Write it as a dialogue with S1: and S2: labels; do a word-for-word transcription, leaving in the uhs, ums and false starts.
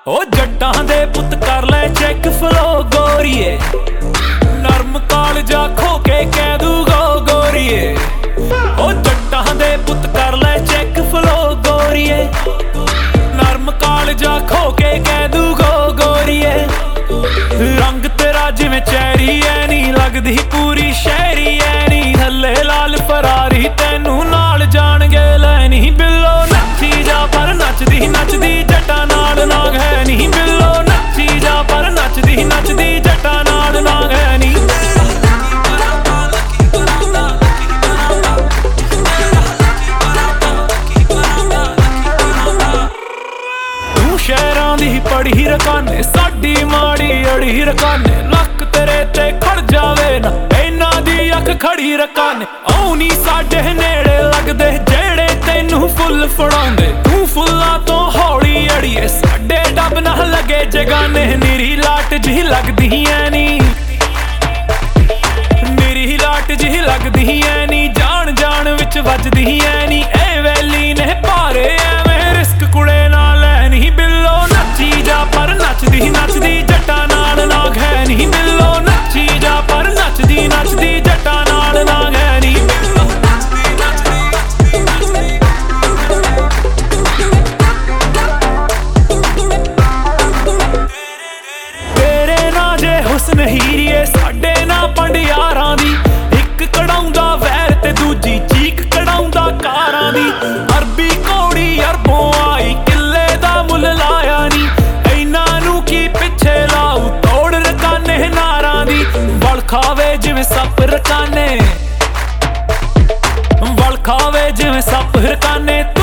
S1: ओ जट्टां दे पुत कर ले चेक फ्लो गोरीए, नरम कालजा खो के कह दूगो गोरीए। ओ जट्टां दे पुत कर ले चेक फ्लो गोरीए, नरम कालजा खो के कह दूगो गोरीए। रंग तेरा जिवें चैरी ऐ नी लगदी पूरी शहरी ऐ नी, थल्ले लाल फरारी तैनू नाल जाणगे लैनी। बिल्लो नच्ची जा पर नचदी नचदी जट्टां नाल नाग है नी, बिल्लो नच्ची जा पर नचदी नचदी जट्टां नाल नाग है नी। तू शहरां दी पढ़ी रकाने साडी माड़ी अड़ी रकाने, लक तेरे ते खड़ जावे ना इन्हां दी अख खड़ी रकाने। औ नी साडे नेड़े लगदे जेड़े तैनू फुल फड़ाउंदे, तू फुल्लां तो हौली अड़िए साडे डब ना लगे जगाने। निरी लाट जी लगदी ऐ नी, निरी लाट जी लगदी ऐ नी, जान जान विच वजदी ऐ नी। ए वैली ने भारे एवें रिस्क कुड़े ना लैनी। बिल्लो नच्ची जा पर नचदी नचदी जट्टां नाल नाग है नी, बिल्लो नच्ची जा पर नचदी नचदी जट्टां नाल नाग है नी। तेरे ना जे हुस्न हीरीए साडे ना पंडियारां दी, इक कढ़ाउंदा वैर ते दूजी चीक कढ़ाउंदा कारां दी। अरबी घोड़ी अरबों आई किले दा मुल लाया नी, इन्हां नू की पिछे लाऊ तोड़ रकाने नारां दी। वल खावे जिवें सप रकाने, वल खावे जिवें सप रकाने।